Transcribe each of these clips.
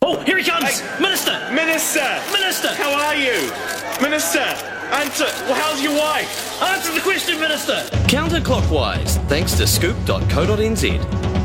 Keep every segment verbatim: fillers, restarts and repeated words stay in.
Oh, here he comes! Hey. Minister! Minister! Minister! How are you? Minister! Answer! Well, how's your wife? Answer the question, Minister! Counterclockwise, thanks to scoop dot co dot n z.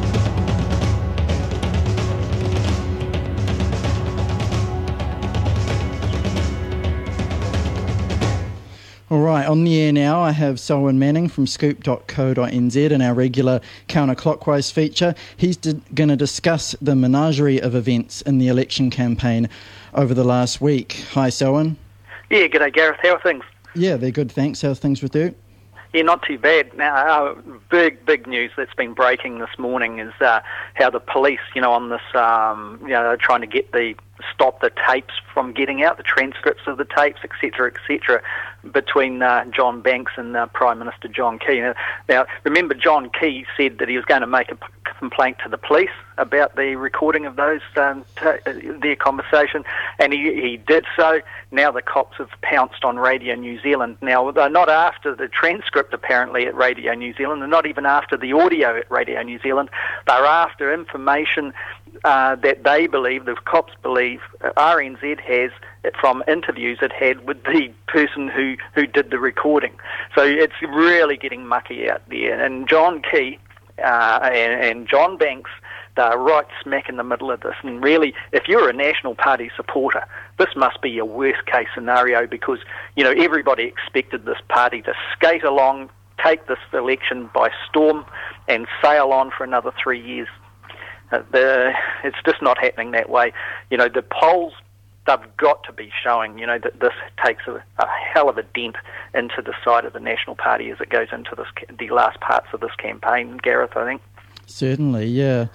All right, on the air now, I have Selwyn Manning from scoop dot co dot n z in our regular Counterclockwise feature. He's d- going to discuss the menagerie of events in the election campaign over the last week. Hi, Selwyn. Yeah, g'day, Gareth. How are things? Yeah, they're good, thanks. How's things with you? Yeah, not too bad. Now, uh, big, big news that's been breaking this morning is uh, how the police, you know, on this, um, you know, trying to get the, stop the tapes from getting out, the transcripts of the tapes, et cetera, et cetera, between uh, John Banks and uh, Prime Minister John Key. Now, now, remember, John Key said that he was going to make a p- complaint to the police about the recording of those um, t- their conversation, and he, he did so. Now the cops have pounced on Radio New Zealand. Now, they're not after the transcript, apparently, at Radio New Zealand. They're not even after the audio at Radio New Zealand. They're after information uh, that they believe, the cops believe, uh, R N Z has, from interviews it had with the person who, who did the recording. So it's really getting mucky out there. And John Key uh, and, and John Banks, they're right smack in the middle of this. And really, if you're a National Party supporter, this must be your worst case scenario, because, you know, everybody expected this party to skate along, take this election by storm and sail on for another three years. Uh, the, it's just not happening that way. You know, the polls, they've got to be showing, you know, that this takes a, a hell of a dent into the side of the National Party as it goes into this the last parts of this campaign, Gareth, I think. Certainly, yeah.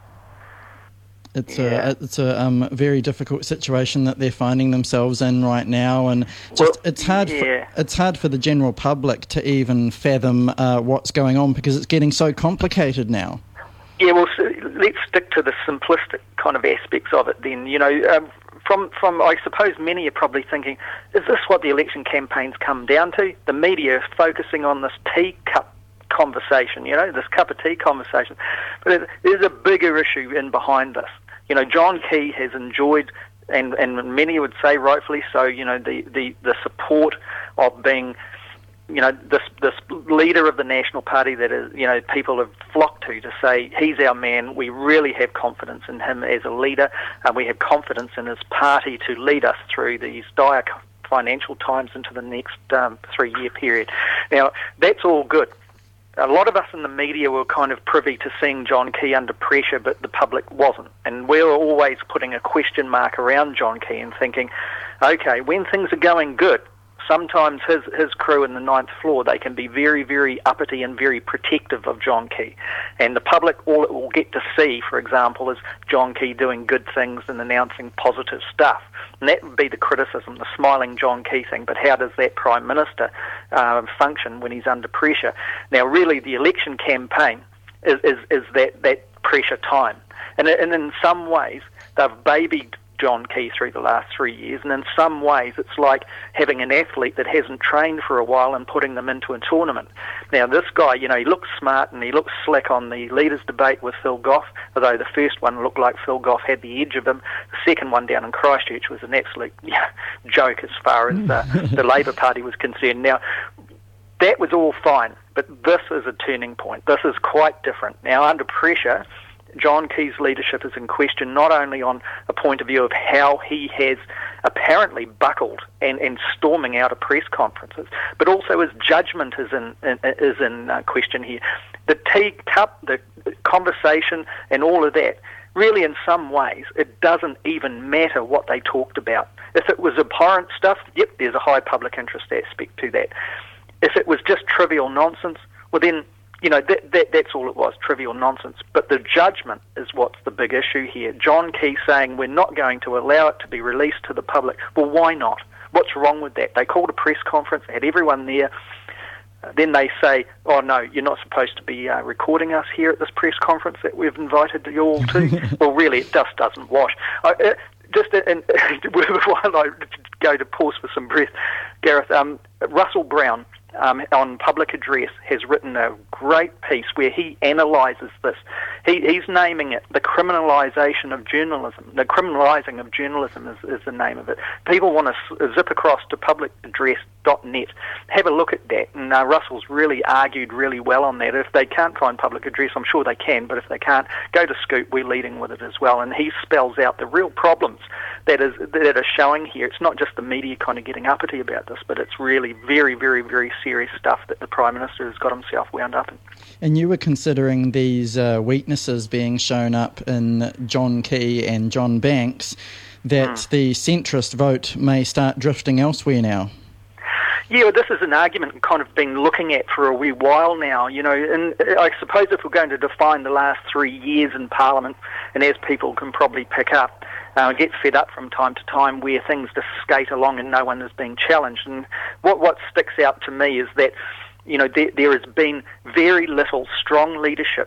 It's yeah. a it's a um, very difficult situation that they're finding themselves in right now, and just well, it's hard yeah. for, it's hard for the general public to even fathom uh, what's going on, because it's getting so complicated now. Yeah, well, so let's stick to the simplistic kind of aspects of it then. You know, um, from, from I suppose many are probably thinking, is this what the election campaigns come down to? The media is focusing on this teacup conversation, you know, this cup of tea conversation. But there's a bigger issue in behind this. You know, John Key has enjoyed, and, and many would say rightfully so, you know, the, the, the support of being, you know, this this leader of the National Party that is, you know, people have flocked to to say, he's our man, we really have confidence in him as a leader, and we have confidence in his party to lead us through these dire financial times into the next um, three-year period. Now, that's all good. A lot of us in the media were kind of privy to seeing John Key under pressure, but the public wasn't. And we were always putting a question mark around John Key and thinking, okay, when things are going good, sometimes his his crew in the ninth floor, they can be very, very uppity and very protective of John Key. And the public, all it will get to see, for example, is John Key doing good things and announcing positive stuff. And that would be the criticism, the smiling John Key thing. But how does that Prime Minister uh, function when he's under pressure? Now, really, the election campaign is, is, is that, that pressure time. And, and in some ways, they've babied John Key through the last three years, and in some ways it's like having an athlete that hasn't trained for a while and putting them into a tournament. Now this guy, you know, he looks smart and he looks slick on the leaders' debate with Phil Goff, although the first one looked like Phil Goff had the edge of him. The second one down in Christchurch was an absolute yeah, joke as far as uh, the Labour Party was concerned. Now, that was all fine, but this is a turning point. This is quite different. Now, under pressure, John Key's leadership is in question, not only on a point of view of how he has apparently buckled and, and storming out of press conferences, but also his judgment is in, in is in uh, question here. The teacup, the conversation, and all of that, really in some ways, it doesn't even matter what they talked about. If it was abhorrent stuff, yep, there's a high public interest aspect to that. If it was just trivial nonsense, well then, you know, that, that that's all it was, trivial nonsense. But the judgment is what's the big issue here. John Key saying we're not going to allow it to be released to the public. Well, why not? What's wrong with that? They called a press conference, had everyone there. Uh, then they say, oh, no, you're not supposed to be uh, recording us here at this press conference that we've invited you all to. Well, really, it just doesn't wash. I, uh, just in, while I go to pause for some breath, Gareth, um, Russell Brown, um, on public address, has written a great piece where he analyses this. He, he's naming it the criminalisation of journalism. The criminalising of journalism is, is the name of it. People want to zip across to public address dot net, have a look at that, and uh, Russell's really argued really well on that. If they can't find public address, I'm sure they can, but if they can't, go to Scoop, we're leading with it as well, and he spells out the real problems that is that are showing here. It's not just the media kind of getting uppity about this, but it's really very, very, very serious stuff that the Prime Minister has got himself wound up in. And you were considering these uh, weaknesses being shown up in John Key and John Banks, that mm. the centrist vote may start drifting elsewhere now. Yeah, well, this is an argument we've kind of been looking at for a wee while now, you know, and I suppose if we're going to define the last three years in Parliament, and as people can probably pick up, uh, get fed up from time to time where things just skate along and no one is being challenged. And what, what sticks out to me is that, you know, there, there has been very little strong leadership,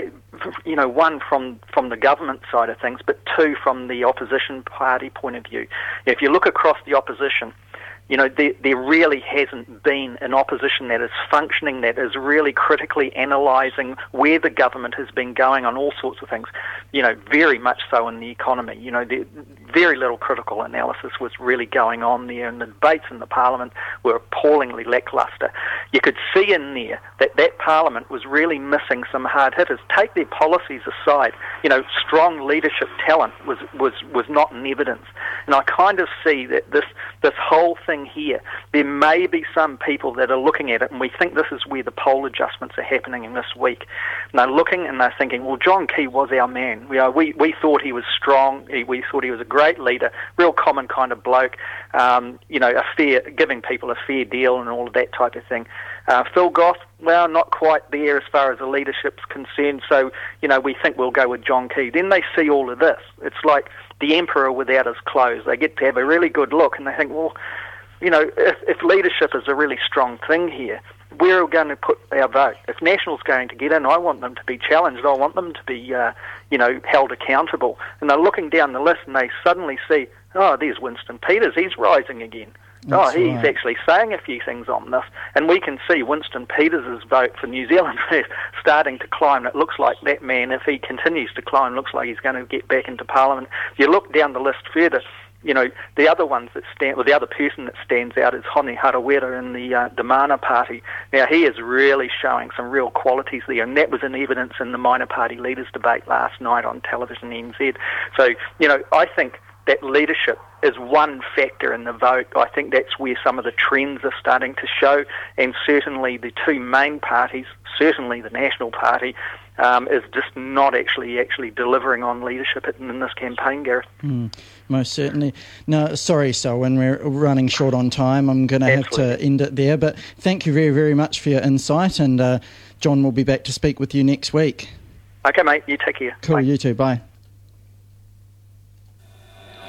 you know, one from, from the government side of things, but two from the opposition party point of view. If you look across the opposition, you know, there, there really hasn't been an opposition that is functioning, that is really critically analysing where the government has been going on all sorts of things, you know, very much so in the economy. You know, there, very little critical analysis was really going on there, and the debates in the Parliament were appallingly lacklustre. You could see in there that that Parliament was really missing some hard hitters. Take their policies aside, you know, strong leadership talent was, was, was not in evidence. And I kind of see that this, this whole thing here, there may be some people that are looking at it, and we think this is where the poll adjustments are happening in this week. And they're looking and they're thinking, well, John Key was our man. We, uh, we, we thought he was strong. He, we thought he was a great leader, real common kind of bloke, um, you know, a fair, giving people a fair deal and all of that type of thing. Uh, Phil Goff, well, not quite there as far as the leadership's concerned, so, you know, we think we'll go with John Key. Then they see all of this. It's like the emperor without his clothes. They get to have a really good look, and they think, well, you know, if, if leadership is a really strong thing here, where are we going to put our vote? If National's going to get in, I want them to be challenged. I want them to be, uh, you know, held accountable. And they're looking down the list and they suddenly see, oh, there's Winston Peters. He's rising again. That's oh, he's right. actually saying a few things on this. And we can see Winston Peters' vote for New Zealand starting to climb. It looks like that man, if he continues to climb, looks like he's going to get back into Parliament. If you look down the list further, you know, the other ones that stand, well, the other person that stands out is Hone Harawira in the uh, the Mana Party. Now, he is really showing some real qualities there, and that was in evidence in the minor party leaders debate last night on Television N Z. So, you know, I think that leadership is one factor in the vote. I think that's where some of the trends are starting to show, and certainly the two main parties, certainly the National Party, um, is just not actually actually delivering on leadership in, in this campaign, Gareth. Mm, most certainly. No, sorry, Selwyn, we're running short on time. I'm going to have to end it there, but thank you very, very much for your insight, and uh, John will be back to speak with you next week. Okay, mate, you take care. Cool, Bye. You too, bye.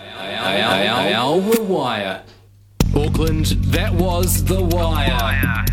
Our Wire. Auckland, that was The Wire.